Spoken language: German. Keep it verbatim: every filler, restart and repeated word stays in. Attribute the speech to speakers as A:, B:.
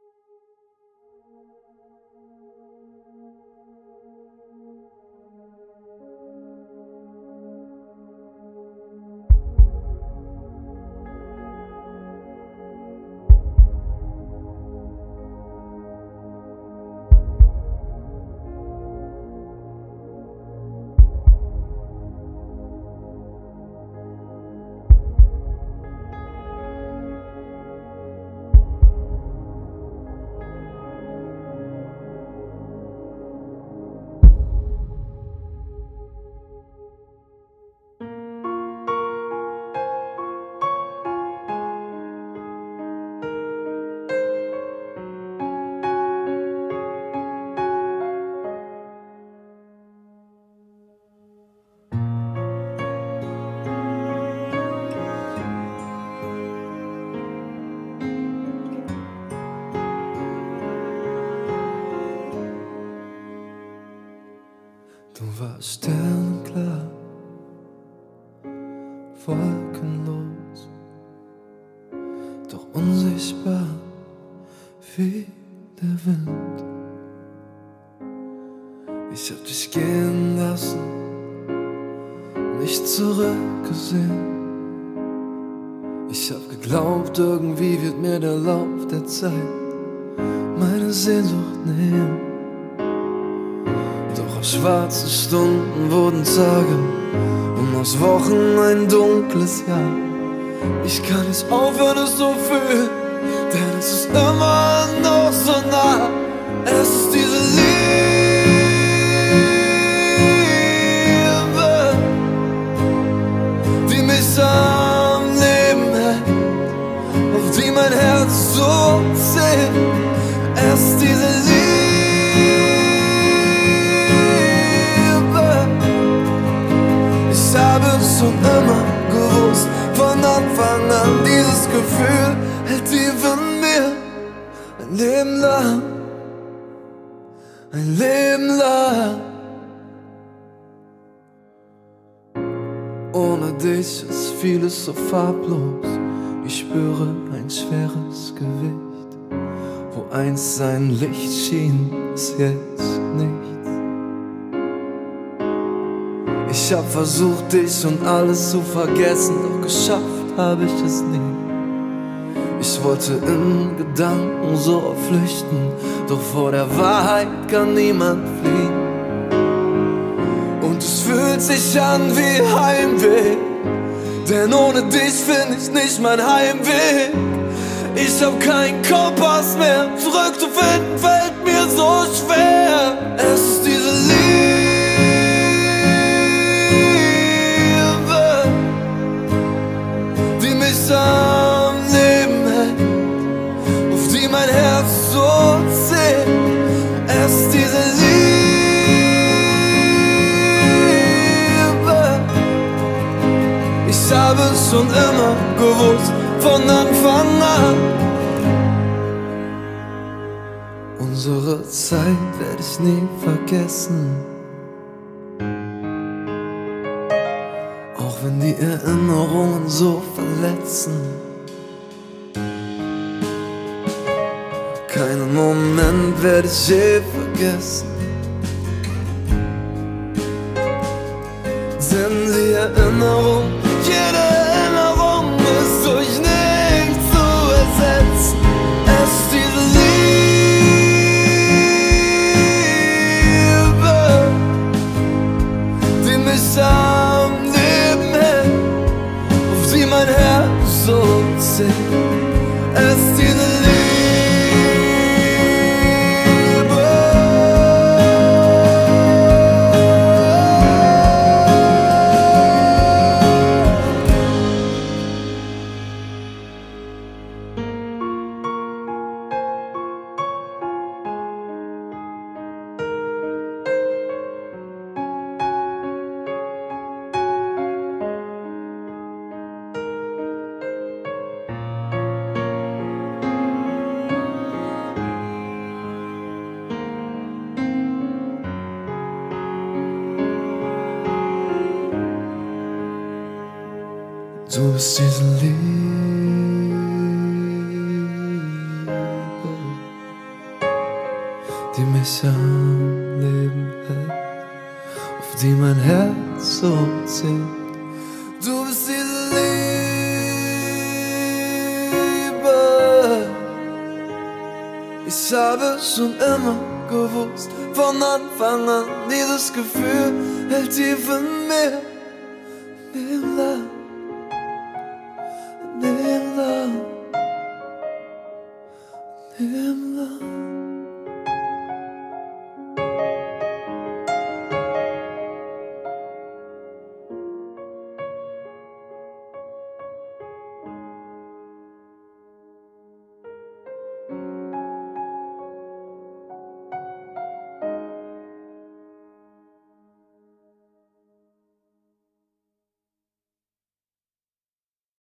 A: Du warst sternklar, wolkenlos, doch unsichtbar wie der Wind. Ich hab dich gehen lassen, nicht zurückgesehen. Ich hab geglaubt, irgendwie wird mir der Lauf der Zeit meine Sehnsucht nehmen. Doch aus schwarzen Stunden wurden Tage und aus Wochen ein dunkles Jahr. Ich kann nicht aufhören, es so fühlen, denn es ist immer noch so nah. Es ist diese Liebe, die mich am Leben hält, auf die mein Herz so zählt. Es ist diese Liebe. Ich habe es schon immer gewusst, von Anfang an, dieses Gefühl hält tief in mir. Ein Leben lang, ein Leben lang. Ohne dich ist vieles so farblos. Ich spüre ein schweres Gewicht. Wo einst sein Licht schien, ist jetzt nichts. Ich hab versucht, dich und alles zu vergessen, doch geschafft habe ich es nie. Ich wollte in Gedanken so flüchten, doch vor der Wahrheit kann niemand fliehen. Und es fühlt sich an wie Heimweh, denn ohne dich find ich nicht mein Heimweg. Ich hab keinen Kompass mehr, zurück zu finden fällt mir so schwer. Es ist diese Liebe, die mich am Leben hält, auf die mein Herz so zählt. Es ist diese Liebe, ich habe es schon immer gewusst, von Anfang an. Unsere Zeit werde ich nie vergessen, auch wenn die Erinnerungen so verletzen. Keinen Moment werde ich je vergessen, denn die Erinnerung, jede Erinnerung ist durch nichts zu ersetzen. Es ist diese Liebe, die mich am Leben hält, auf die mein Herz so zählt. Es ist diese Liebe. Du bist diese Liebe. die mich am Leben hält, auf die mein Herz so zählt. Du bist diese Liebe. Ich habe schon immer gewusst, von Anfang an, dieses Gefühl hält tief in mir.